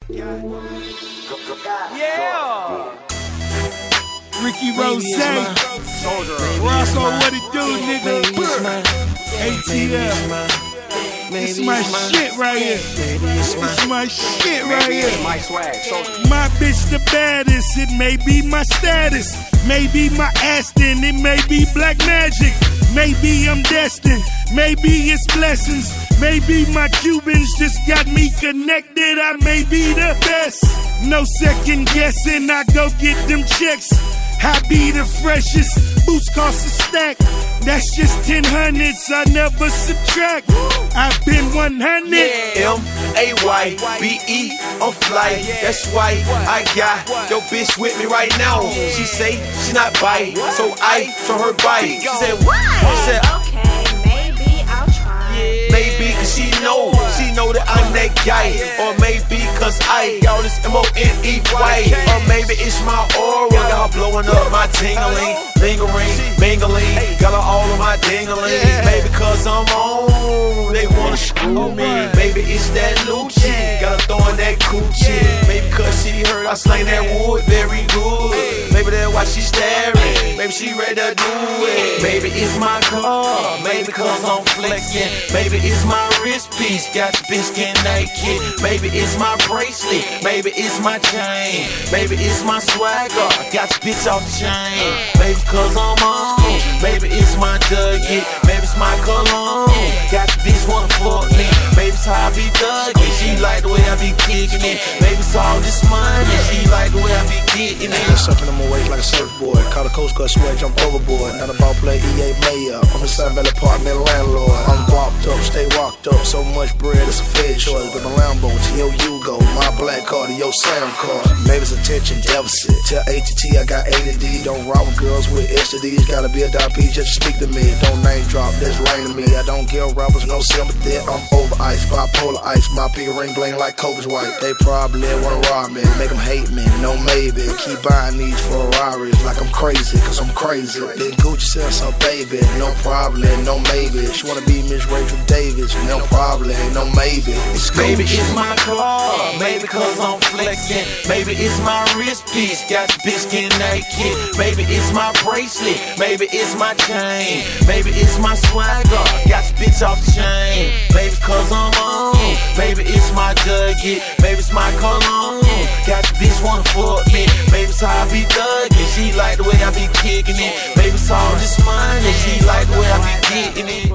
Yeah. Ricky Rose, Roscoe, what it do, nigga? ATL. This is my shit right here. This is my shit right here. My bitch the baddest. It may be my status, maybe my Aston, it may be black magic. Maybe I'm destined, maybe it's blessings. Maybe my Cubans just got me connected. I may be the best. No second guessing, I go get them checks. I be the freshest, boots cost a stack. That's just 10 hundreds, I never subtract. I've been 100. M-A-Y-B-E, I'm fly. That's why I got your bitch with me right now. She say she not bite, so I show her bite. She said, why? She said, okay, maybe I'll try. Maybe cause she know that I'm that guy. Or maybe cause I got all this M-O-N-E-Y. Or maybe it's my aura, got her blowing up my tingling, lingering, mingling, got her all on my dingling. Maybe cause I'm on, they wanna screw me. Maybe it's that Lucci, got her throwing that coochie. Maybe cause she heard I slang that wood very good. Maybe that's why she staring, maybe she ready to do it. Maybe it's my car, maybe cause I'm flexing. Maybe it's my wrist piece, got the bitch getting naked. Maybe it's my bracelet, maybe it's my chain. Maybe it's my swagger, got the bitch off the chain. Maybe cause I'm on, maybe it's my Dougie. Maybe it's my cologne, got the bitch wanna fuck me. Maybe it's how I be thugging, she like the way I be kicking it. Maybe it's all this money, she like the way I be getting it. Sucking on my waist like a surfboard. Call the Coast Guard sweat, jump overboard. Not a ball play, EA Mayor. I'm a Sun Valley apartment landlord. I'm walked up, stay walked up. So much bread, it's a fair choice. But my Lambo to your Yugo, my black car to your Sam car. Maybe it's attention deficit. Tell ATT I got ADD. Don't rock with girls with STDs. Gotta be a DP just to speak to me. Don't name drop, that's rain to me. I don't give rappers no sympathy. I'm over ice, bipolar ice. My big ring bling like Kobe's white. They probably wanna rob me, make them hate me, no maybe. Keep buying these Ferraris like I'm crazy, cause I'm crazy. Then Gucci sells some baby, no problem, no maybe. She wanna be Miss Rachel Davis, no problem, no maybe. Maybe it's my car, maybe cause I'm flexing. Maybe it's my wrist piece, got the bitch getting naked. Maybe it's my bracelet, maybe it's my chain. Maybe it's my swagger, got the bitch off the chain. Maybe cause I'm on, maybe it's my Dougie. Maybe it's my cologne, got the bitch wanna fuck me. Maybe it's how I be thugging, she like the way I be kicking it. Maybe it's all this money, she like the way I be getting it.